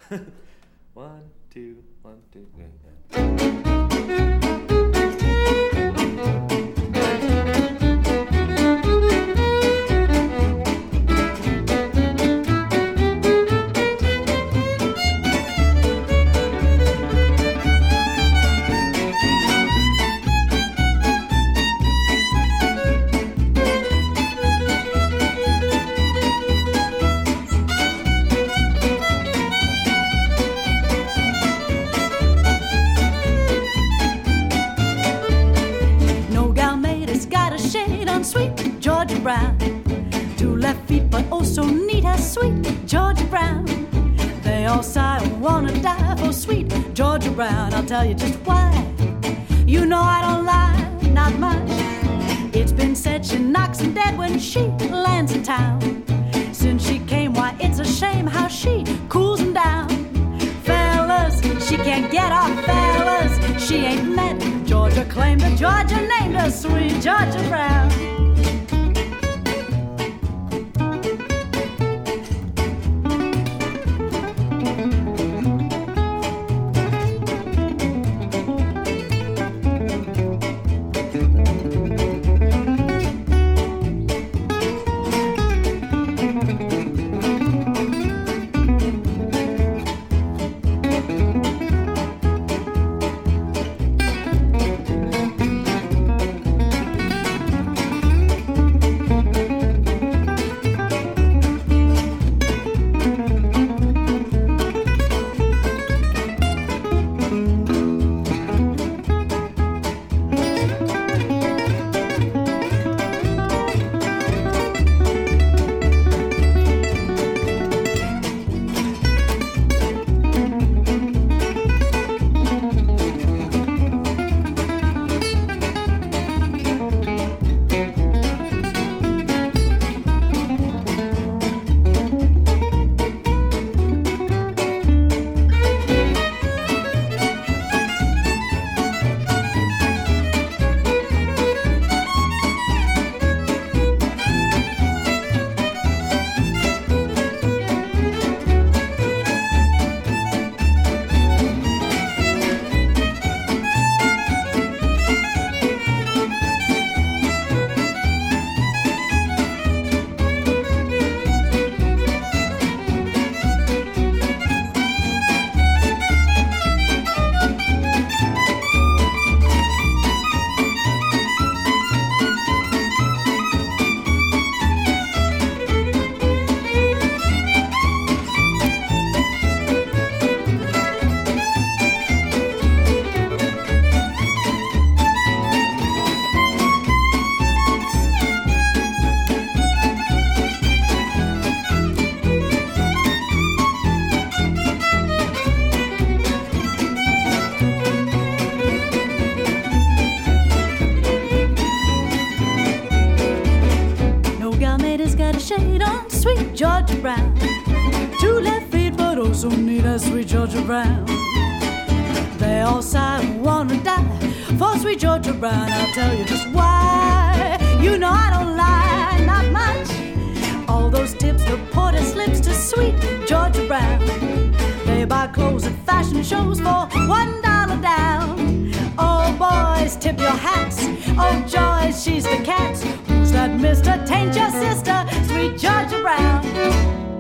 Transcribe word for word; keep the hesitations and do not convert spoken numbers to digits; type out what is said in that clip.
One, two, one, two, yeah, yeah. Sweet Georgia Brown, two left feet but oh so neat as sweet Georgia Brown. They all sigh and wanna die for sweet Georgia Brown. I'll tell you just why. You know I don't lie, not much. It's been said she knocks 'em dead when she lands in town. Since she came, why it's a shame how she cools 'em down. Fellas, she can't get off, fellas, she ain't met. Georgia claimed her, Georgia named her sweet Georgia Brown. Georgia Brown, two left feet but oh so neat as sweet Georgia Brown. They all sigh and wanna die for sweet Georgia Brown. I'll tell you just why. You know I don't lie, not much. All those tips the porter slips to sweet Georgia Brown. They buy clothes at fashion shows for one dollar down. Oh boys, tip your hats. Oh joys, she's the cat. Who's that mister? Tain't your sister, sweet Georgia Brown.